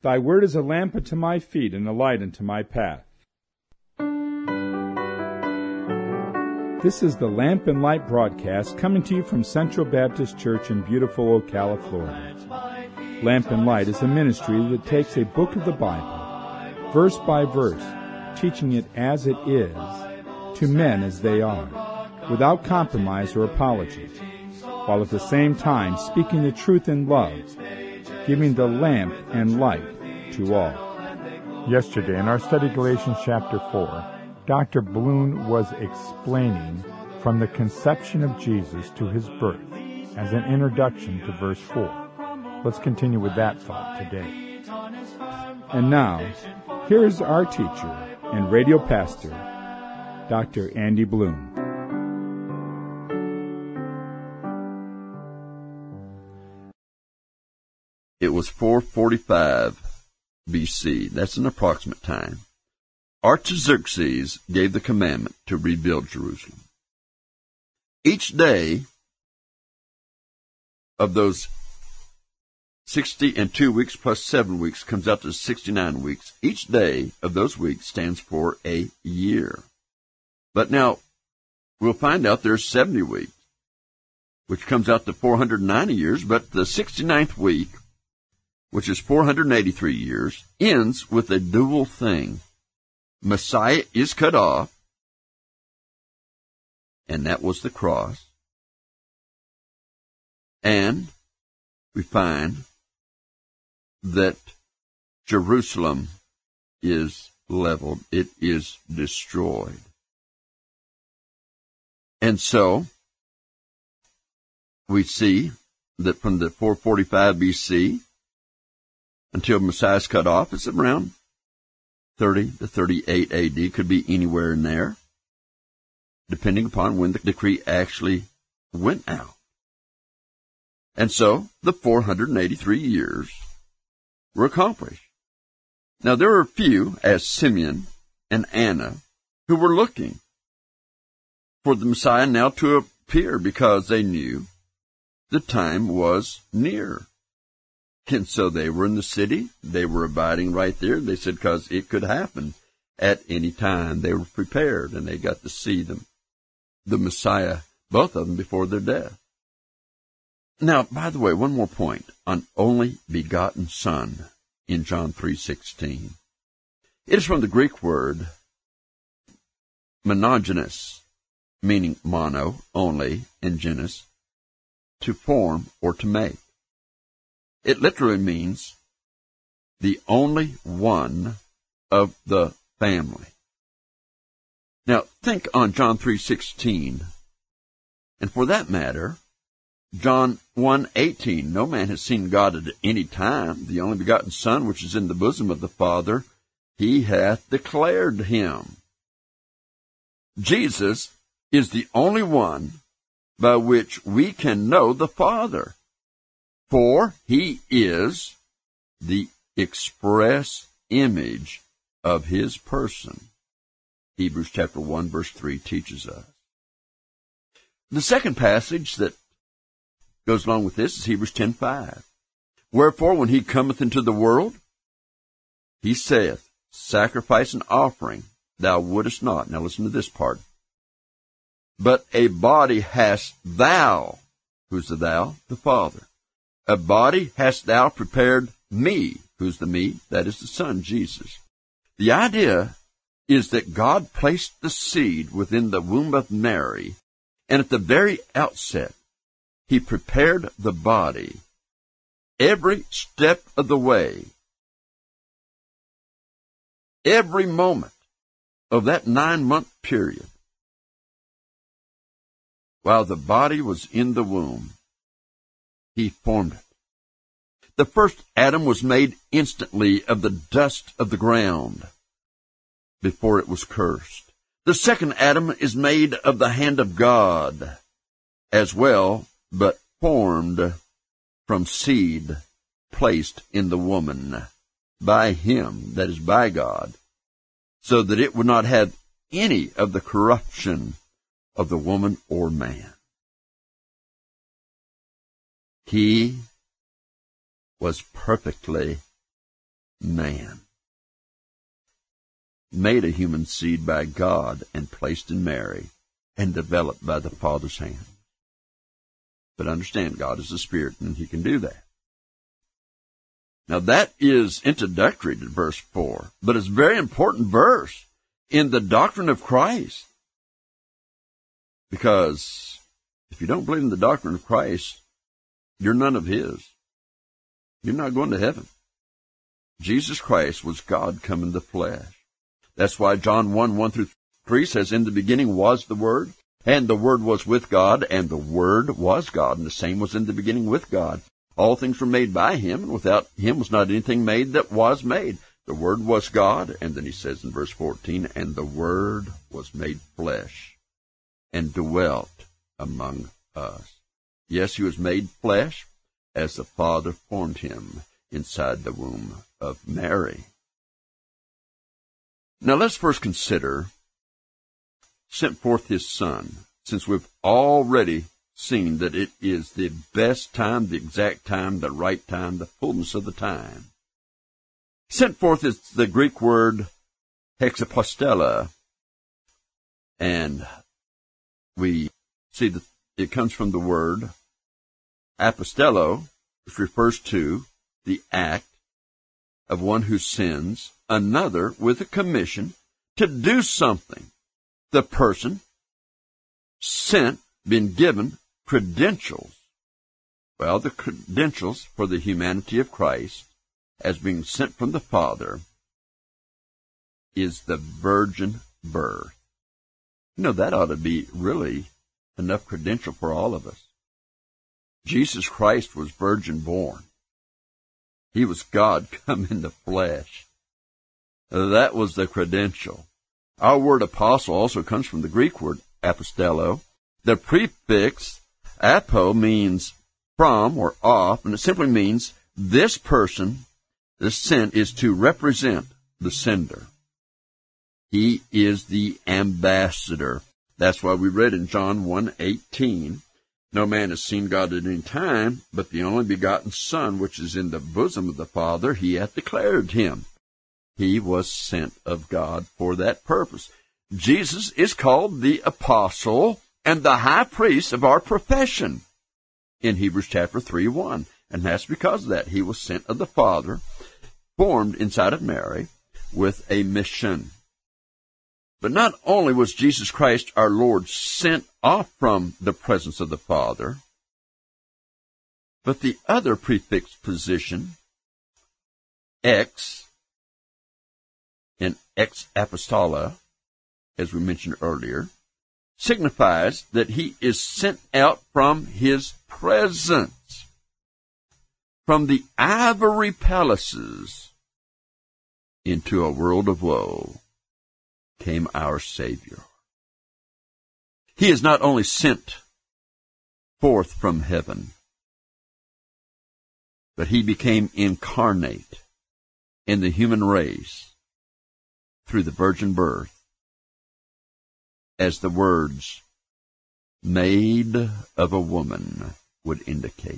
Thy word is a lamp unto my feet and a light unto my path. This is the Lamp and Light broadcast coming to you from Central Baptist Church in beautiful Ocala, Florida. Lamp and Light is a ministry that takes a book of the Bible, verse by verse, teaching it as it is, to men as they are, without compromise or apology, while at the same time speaking the truth in love, giving the lamp and light to all. Yesterday, in our study Galatians chapter 4, Dr. Bloom was explaining from the conception of Jesus to his birth as an introduction to verse 4. Let's continue with that thought today. And now, here is our teacher and radio pastor, Dr. Andy Bloom. It was 445 BC. That's an approximate time. Artaxerxes gave the commandment to rebuild Jerusalem. Each day of those 60 and 2 weeks plus 7 weeks comes out to 69 weeks. Each day of those weeks stands for a year. But now, we'll find out there's 70 weeks, which comes out to 490 years, but the 69th week, which is 483 years, ends with a dual thing. Messiah is cut off, and that was the cross. And we find that Jerusalem is leveled. It is destroyed. And so, we see that from the 445 BC until Messiah is cut off, it's around 30 to 38 AD, could be anywhere in there, depending upon when the decree actually went out. And so, the 483 years were accomplished. Now, there were a few, as Simeon and Anna, who were looking for the Messiah now to appear because they knew the time was near. And so they were in the city. They were abiding right there. They said because it could happen at any time. They were prepared, and they got to see them, the Messiah, both of them, before their death. Now, by the way, one more point on only begotten Son in John 3:16. It is from the Greek word monogenes, meaning mono, only, and genus, to form or to make. It literally means the only one of the family. Now, think on John 3:16, and for that matter, John 1:18, no man has seen God at any time. The only begotten Son, which is in the bosom of the Father, he hath declared him. Jesus is the only one by which we can know the Father. For he is the express image of his person. Hebrews chapter 1, verse 3 teaches us. The second passage that goes along with this is Hebrews 10:5. Wherefore, when he cometh into the world, he saith, sacrifice and offering thou wouldest not. Now listen to this part. But a body hast thou. Who's the thou? The Father. A body hast thou prepared me. Who's the me? That is the Son, Jesus. The idea is that God placed the seed within the womb of Mary, and at the very outset, he prepared the body every step of the way, every moment of that 9-month period, while the body was in the womb. He formed it. The first Adam was made instantly of the dust of the ground before it was cursed. The second Adam is made of the hand of God as well, but formed from seed placed in the woman by him, that is by God, so that it would not have any of the corruption of the woman or man. He was perfectly man, made a human seed by God and placed in Mary and developed by the Father's hand. But understand, God is a spirit, and he can do that. Now that is introductory to verse 4, but it's a very important verse in the doctrine of Christ. Because if you don't believe in the doctrine of Christ, you're none of his. You're not going to heaven. Jesus Christ was God come in the flesh. That's why John 1:1-3 says, in the beginning was the Word, and the Word was with God, and the Word was God, and the same was in the beginning with God. All things were made by him, and without him was not anything made that was made. The Word was God, and then he says in verse 14, and the Word was made flesh and dwelt among us. Yes, he was made flesh as the Father formed him inside the womb of Mary. Now let's first consider sent forth his Son, since we've already seen that it is the best time, the exact time, the right time, the fullness of the time. Sent forth is the Greek word hexapostella, and we see that it comes from the word apostello, which refers to the act of one who sends another with a commission to do something. The person sent, been given credentials. Well, the credentials for the humanity of Christ as being sent from the Father is the virgin birth. You know, that ought to be really enough credential for all of us. Jesus Christ was virgin born. He was God come in the flesh. That was the credential. Our word apostle also comes from the Greek word apostello. The prefix apo means from or off, and it simply means this person, the sent, is to represent the sender. He is the ambassador. That's why we read in John 1:18, no man has seen God at any time, but the only begotten Son, which is in the bosom of the Father, he hath declared him. He was sent of God for that purpose. Jesus is called the apostle and the high priest of our profession in Hebrews chapter 3:1. And that's because of that. He was sent of the Father, formed inside of Mary, with a mission. But not only was Jesus Christ our Lord sent off from the presence of the Father, but the other prefix position, ex, in ex apostola, as we mentioned earlier, signifies that he is sent out from his presence. From the ivory palaces into a world of woe came our Savior. He is not only sent forth from heaven, but he became incarnate in the human race through the virgin birth, as the words "made of a woman" would indicate.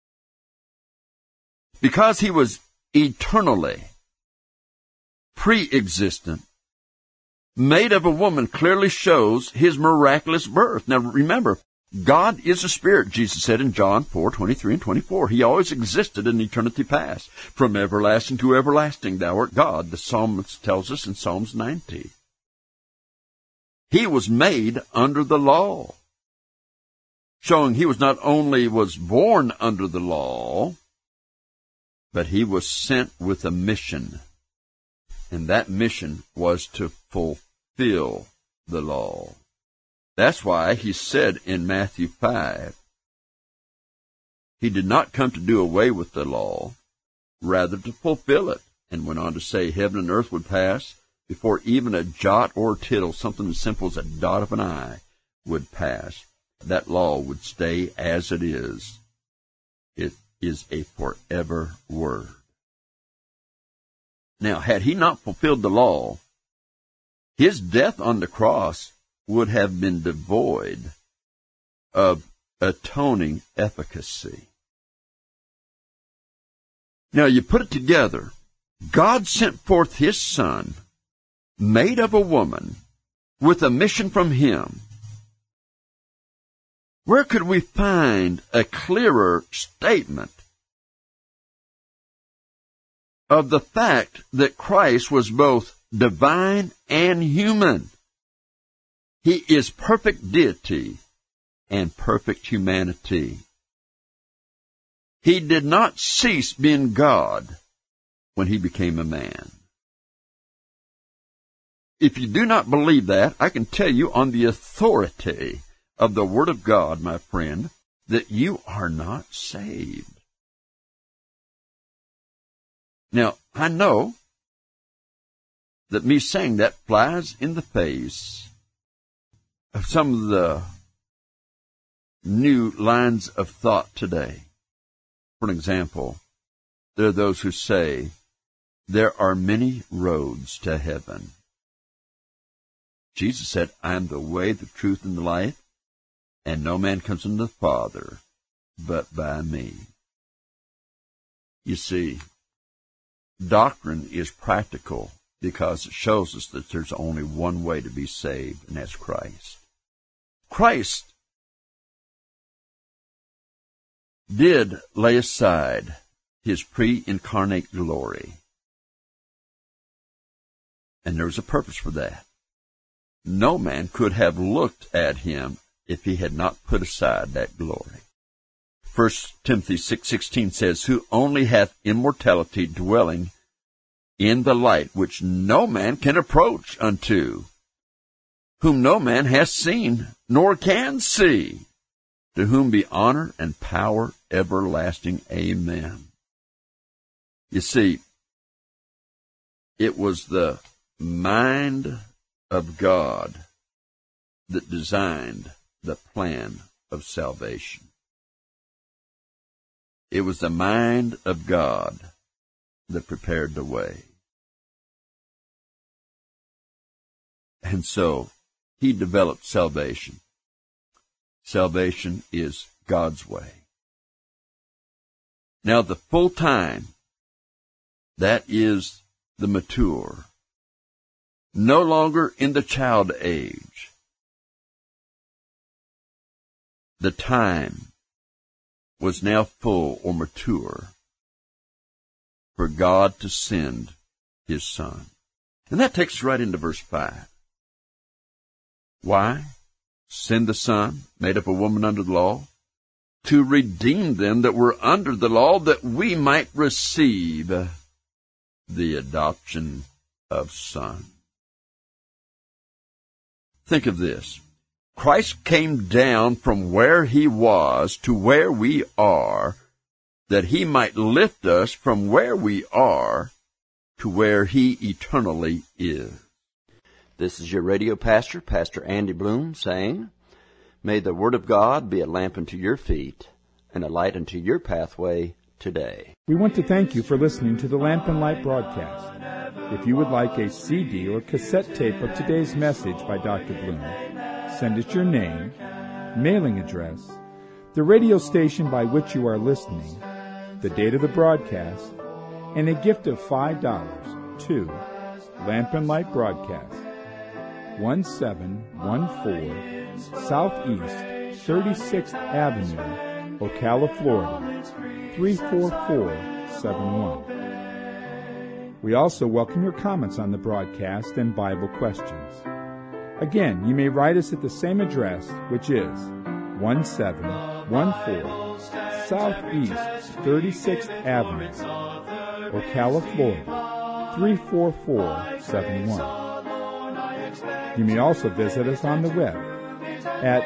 Because he was eternally pre-existent, made of a woman clearly shows his miraculous birth. Now remember, God is a spirit, Jesus said in John 4:23 and 24. He always existed in eternity past. From everlasting to everlasting, thou art God, the psalmist tells us in Psalms 90. He was made under the law, showing he was not only was born under the law, but he was sent with a mission. And that mission was to fulfill the law. That's why he said in Matthew 5, he did not come to do away with the law, rather to fulfill it, and went on to say heaven and earth would pass before even a jot or tittle, something as simple as a dot of an I, would pass. That law would stay as it is. It is a forever word. Now, had he not fulfilled the law, his death on the cross would have been devoid of atoning efficacy. Now, you put it together, God sent forth His Son, made of a woman, with a mission from Him. Where could we find a clearer statement of the fact that Christ was both divine and human? He is perfect deity and perfect humanity. He did not cease being God when He became a man. If you do not believe that, I can tell you on the authority of the Word of God, my friend, that you are not saved. Now, I know that me saying that flies in the face of some of the new lines of thought today. For example, there are those who say, there are many roads to heaven. Jesus said, I am the way, the truth, and the life, and no man comes unto the Father but by me. You see, doctrine is practical because it shows us that there's only one way to be saved, and that's Christ. Christ did lay aside His pre-incarnate glory, and there was a purpose for that. No man could have looked at Him if He had not put aside that glory. 1 Timothy 6:16 says, who only hath immortality, dwelling in the light which no man can approach unto, whom no man hath seen, nor can see, to whom be honor and power everlasting. Amen. You see, it was the mind of God that designed the plan of salvation. It was the mind of God that prepared the way. And so, He developed salvation. Salvation is God's way. Now, the full time, that is the mature, no longer in the child age. The time was now full or mature for God to send His Son. And that takes us right into verse 5. Why? Send the Son, made of a woman under the law, to redeem them that were under the law, that we might receive the adoption of son. Think of this. Christ came down from where He was to where we are, that He might lift us from where we are to where He eternally is. This is your radio pastor, Pastor Andy Bloom, saying, may the Word of God be a lamp unto your feet and a light unto your pathway today. We want to thank you for listening to the Lamp and Light broadcast. If you would like a CD or cassette tape of today's message by Dr. Bloom, send us your name, mailing address, the radio station by which you are listening, the date of the broadcast, and a gift of $5 to Lamp and Light Broadcast, 1714 Southeast 36th Avenue, Ocala, Florida, 34471. We also welcome your comments on the broadcast and Bible questions. Again, you may write us at the same address, which is 1714 Southeast 36th Avenue, Ocala, Florida, 34471. You may also visit us on the web at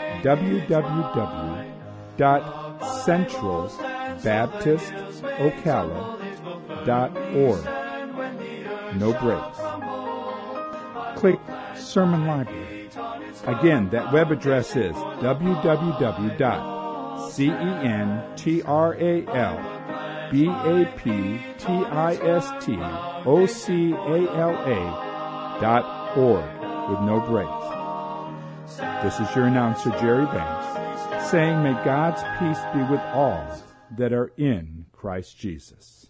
www.centralbaptistocala.org. No breaks. Click Sermon Library. Again, that web address is www.centralbaptistocala.org with no breaks. This is your announcer, Jerry Banks, saying, may God's peace be with all that are in Christ Jesus.